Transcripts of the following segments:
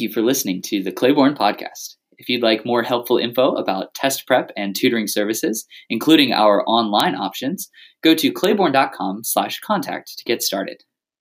you for listening to the Claiborne Podcast. If you'd like more helpful info about test prep and tutoring services, including our online options, go to claiborne.com/contact to get started.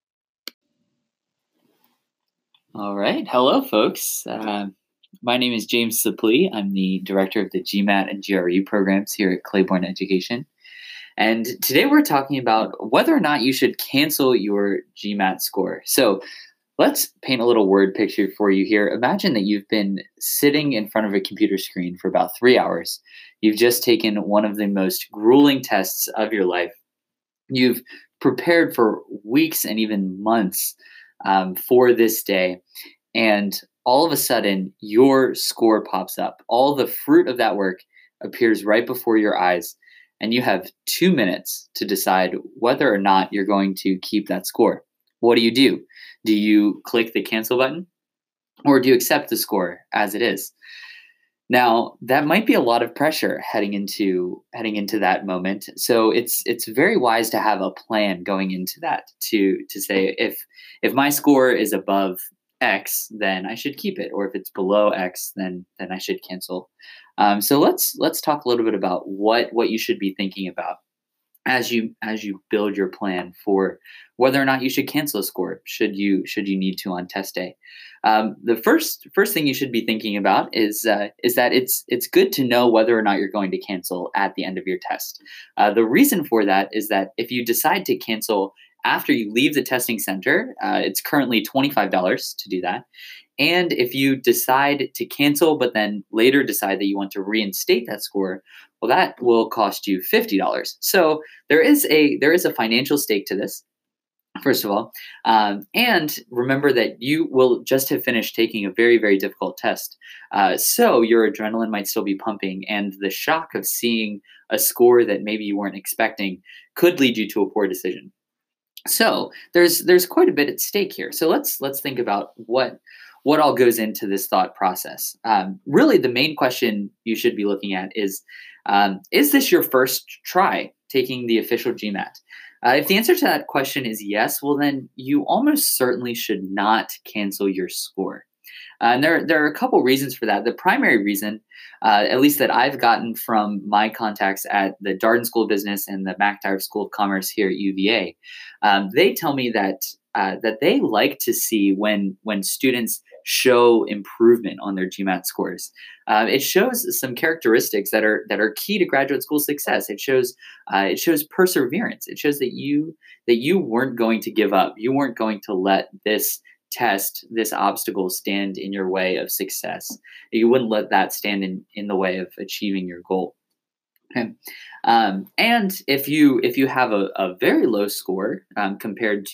All right. Hello, folks. My name is James Suplee. I'm the director of the GMAT and GRE programs here at Claiborne Education. And today we're talking about whether or not you should cancel your GMAT score. So let's paint a little word picture for you here. Imagine that you've been sitting in front of a computer screen for about 3 hours. You've just taken one of the most grueling tests of your life. You've prepared for weeks and even months for this day. And all of a sudden, your score pops up. All the fruit of that work appears right before your eyes. And you have 2 minutes to decide whether or not you're going to keep that score. What do? Do you click the cancel button, or do you accept the score as it is? Now, that might be a lot of pressure heading into that moment. So it's very wise to have a plan going into that to say if my score is above X, then I should keep it, or if it's below X, then I should cancel. So let's talk a little bit about what you should be thinking about as you build your plan for whether or not you should cancel a score, should you need to on test day. The first thing you should be thinking about is that it's good to know whether or not you're going to cancel at the end of your test. The reason for that is that if you decide to cancel after you leave the testing center, it's currently $25 to do that. And if you decide to cancel, but then later decide that you want to reinstate that score, well, that will cost you $50. So there is a financial stake to this, first of all. And remember that you will just have finished taking a very, very difficult test. So your adrenaline might still be pumping, and the shock of seeing a score that maybe you weren't expecting could lead you to a poor decision. So there's quite a bit at stake here. So let's think about what all goes into this thought process. Really, the main question you should be looking at is this your first try taking the official GMAT? If the answer to that question is yes, well, then you almost certainly should not cancel your score. And there are a couple reasons for that. The primary reason, at least that I've gotten from my contacts at the Darden School of Business and the McIntyre School of Commerce here at UVA, they tell me that they like to see when students show improvement on their GMAT scores. It shows some characteristics that are key to graduate school success. It shows perseverance. It shows that you weren't going to give up. You weren't going to let this test, this obstacle, stand in your way of success. You wouldn't let that stand in the way of achieving your goal. Okay. And if you have a very low score compared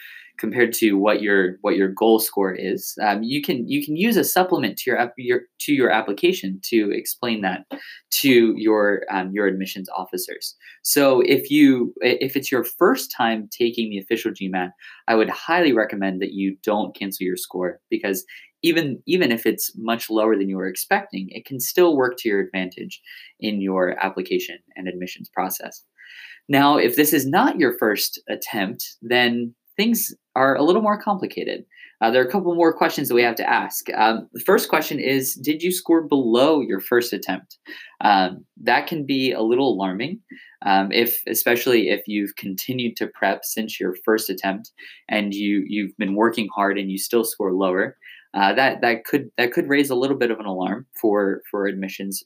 to what your goal score is, you can use a supplement to your application to explain that to your admissions officers. So if it's your first time taking the official GMAT, I would highly recommend that you don't cancel your score, because even if it's much lower than you were expecting, it can still work to your advantage in your application and admissions process. Now, if this is not your first attempt, then things are a little more complicated. There are a couple more questions that we have to ask. The first question is, did you score below your first attempt? That can be a little alarming, especially if you've continued to prep since your first attempt and you've been working hard and you still score lower. That could raise a little bit of an alarm for admissions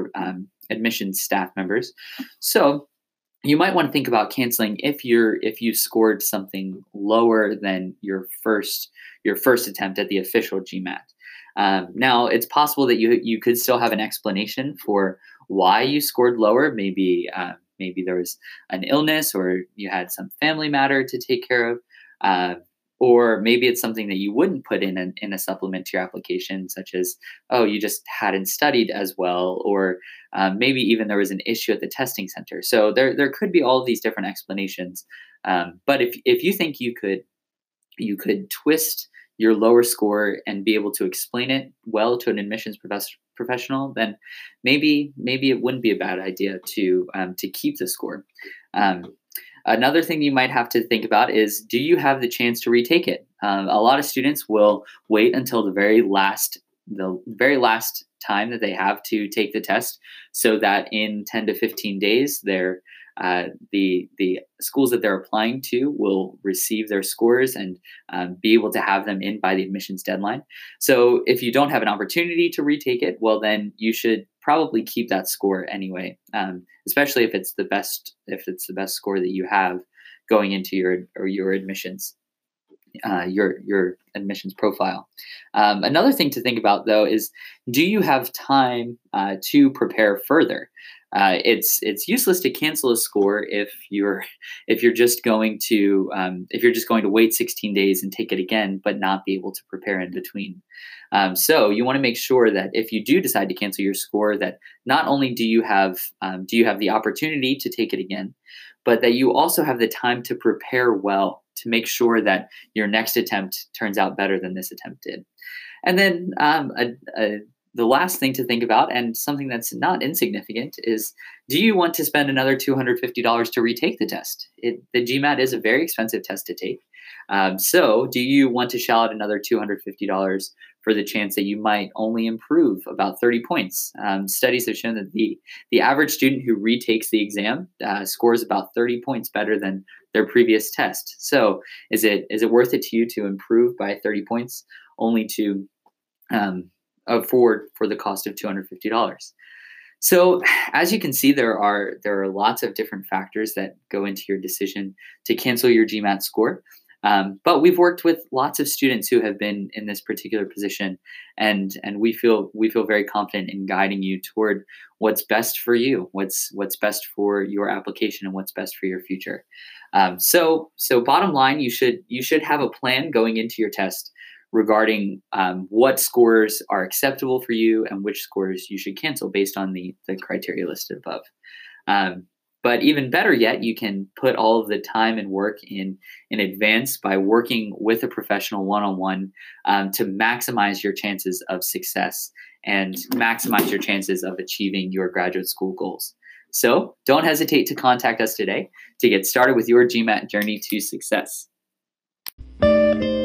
staff members. So you might want to think about canceling if you scored something lower than your first attempt at the official GMAT. Now, it's possible that you could still have an explanation for why you scored lower. Maybe there was an illness, or you had some family matter to take care of. Or maybe it's something that you wouldn't put in a supplement to your application, such as, oh, you just hadn't studied as well, or maybe even there was an issue at the testing center. So there could be all of these different explanations. But if you think you could twist your lower score and be able to explain it well to an admissions professional, then maybe it wouldn't be a bad idea to keep the score. Another thing you might have to think about is, do you have the chance to retake it? A lot of students will wait until the very last time that they have to take the test, so that in 10 to 15 days, the schools that they're applying to will receive their scores and be able to have them in by the admissions deadline. So if you don't have an opportunity to retake it, well, then you should probably keep that score anyway, especially if it's the best score that you have going into your admissions. Your admissions profile. Another thing to think about, though, is, do you have time to prepare further? It's useless to cancel a score if you're just going to wait 16 days and take it again, but not be able to prepare in between. So you want to make sure that if you do decide to cancel your score, that not only do you have the opportunity to take it again, but that you also have the time to prepare well, to make sure that your next attempt turns out better than this attempt did. And then the last thing to think about, and something that's not insignificant, is, do you want to spend another $250 to retake the test? The GMAT is a very expensive test to take. So do you want to shell out another $250 for the chance that you might only improve about 30 points? Studies have shown that the average student who retakes the exam scores about 30 points better than their previous test. So is it worth it to you to improve by 30 points only to afford for the cost of $250? So as you can see, there are lots of different factors that go into your decision to cancel your GMAT score. But we've worked with lots of students who have been in this particular position, and we feel very confident in guiding you toward what's best for you, what's best for your application, and what's best for your future. So bottom line, you should have a plan going into your test regarding what scores are acceptable for you and which scores you should cancel based on the criteria listed above. But even better yet, you can put all of the time and work in advance by working with a professional one-on-one to maximize your chances of success and maximize your chances of achieving your graduate school goals. So don't hesitate to contact us today to get started with your GMAT journey to success.